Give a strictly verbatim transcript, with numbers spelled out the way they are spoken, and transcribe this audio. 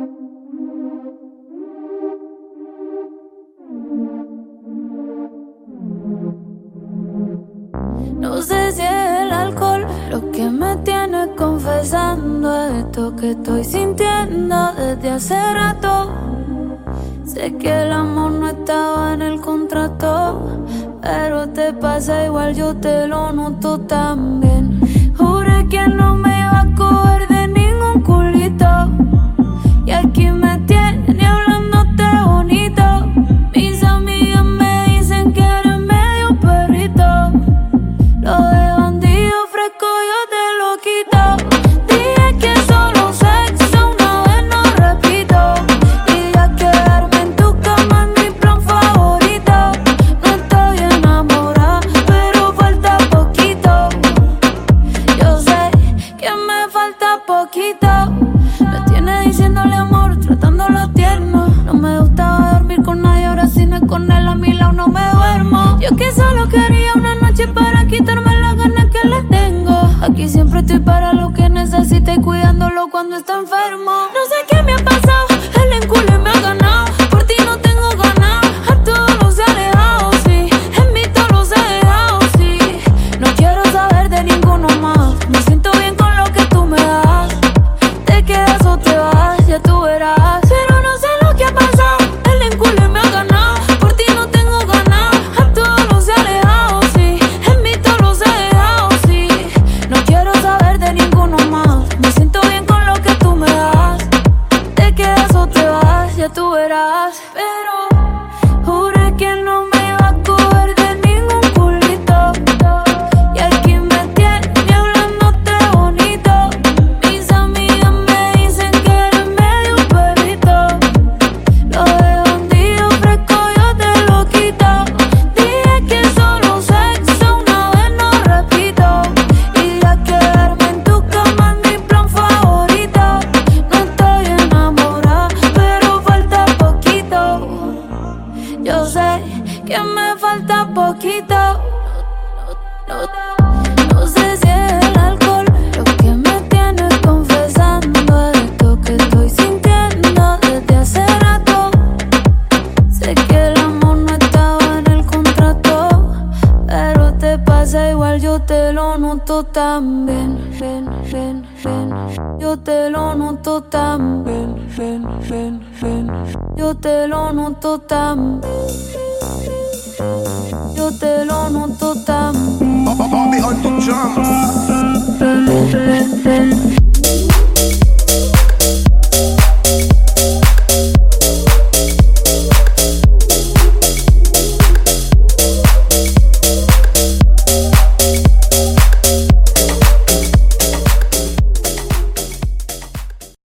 No sé si es el alcohol lo que me tiene confesando esto que estoy sintiendo desde hace rato. Sé que el amor no estaba en el contrato, pero te pasa igual, yo te lo noto también. Juré que no me iba a coger de ningún culito, y aquí me tiene hablándote bonito. Mis amigas me dicen que eres medio perrito, lo de bandido fresco yo te lo quito. Dije que solo sexo una vez, no repito, y ya quedarme en tu cama es mi plan favorito. No estoy enamorada, pero falta poquito. Yo sé que me falta poquito. Me tiene diciéndole amor, tratándolo tierno. No me gustaba dormir con nadie, ahora si no es con él a mi lado no me duermo. Yo que solo quería una noche para quitarme las ganas que le tengo. Aquí siempre estoy para lo que necesite y cuidándolo cuando está enfermo. No sé qué me ha pasado, el enculo me ha ganado. Por ti no tengo ganas, a todos los he alejado, sí. En mí todos los he dejado, sí. No quiero saber de ninguno más. Me siento bien con lo que tú me das. Te quedas o te vas, ya tú verás. Pero no sé lo que ha pasado, el enculo me ha ganado. Por ti no tengo ganas, a todos los he alejado, sí. En mí todos los he dejado, sí. No quiero saber de ninguno más. Me siento bien con lo que tú me das. Te quedas o te vas, ya tú verás. Pero juré que no me iba a coger de ningún culito, y aquí me tiene hablándote bonito. Mis amigas me dicen que eres medio perrito, lo de bandido fresco yo te lo quito. Dije que solo sexo una vez, no repito, y ya quedarme en tu cama es mi plan favorito. No estoy enamorada, pero falta poquito. Yo sé que me falta poquito. No, no, no sé si es el alcohol lo que me tiene confesando esto que estoy sintiendo desde hace rato. Sé que el amor no estaba en el contrato, pero te pasa igual, yo te lo noto también. Ven, ven, ven. Yo te lo noto también. Ven, ven, ven. Yo te lo noto también. Yo te lo noto también. Bobby on the drums.